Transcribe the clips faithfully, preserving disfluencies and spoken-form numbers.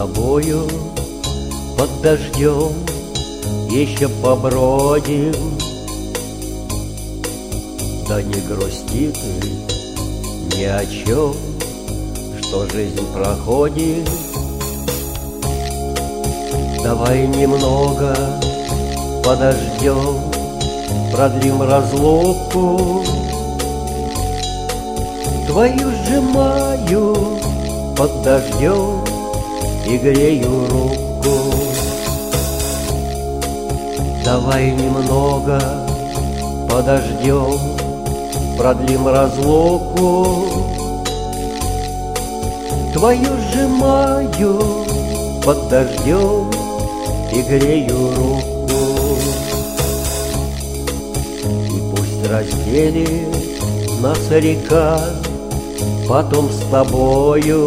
тобою под дождем еще побродим. Да не грусти ты ни о чем, что жизнь проходит. Давай немного подождем, продлим разлуку. Твою сжимаю под дождем и грею руку. Давай немного подождем, продлим разлуку. Твою сжимаю под дождем и грею руку. И пусть разделит нас река потом с тобою.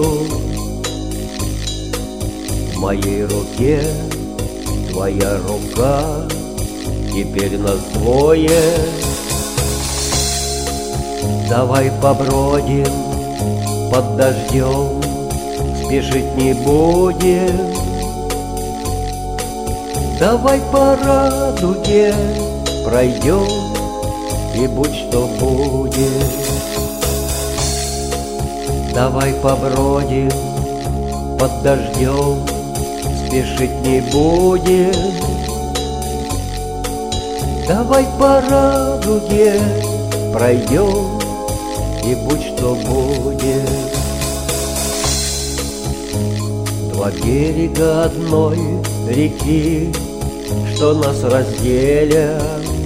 В моей руке твоя рука, теперь нас двое. Давай побродим под дождем, спешить не будем. Давай по радуге пройдем, и будь что будет. Давай побродим под дождем, спешить не будем. Давай по радуге пройдем, и будь что будет. Два берега одной реки, что нас разделят.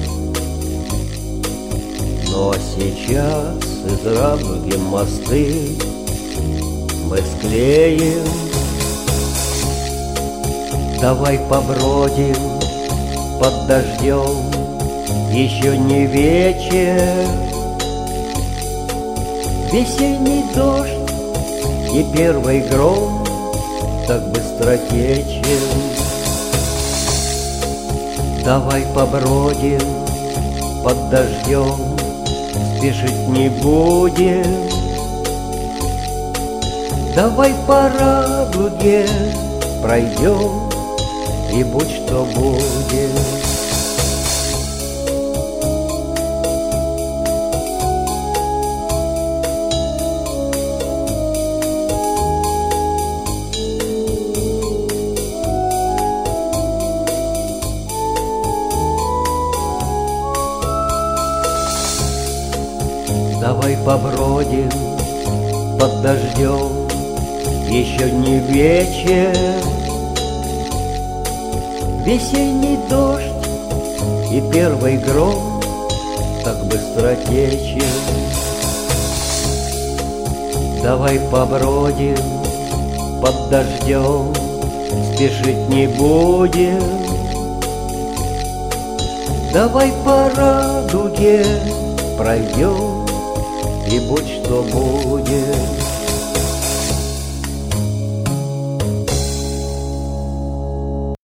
Но сейчас из радуги мосты мы склеим. Давай побродим под дождем, еще не вечер. Весенний дождь и первый гром так быстротечен. Давай побродим под дождем, спешить не будем. Давай по радуге пройдем, и будь что будет. Давай побродим под дождем, еще не вечер. Весенний дождь и первый гром так быстротечен. Давай побродим под дождем, спешить не будем. Давай по радуге пройдем, и будь что будет.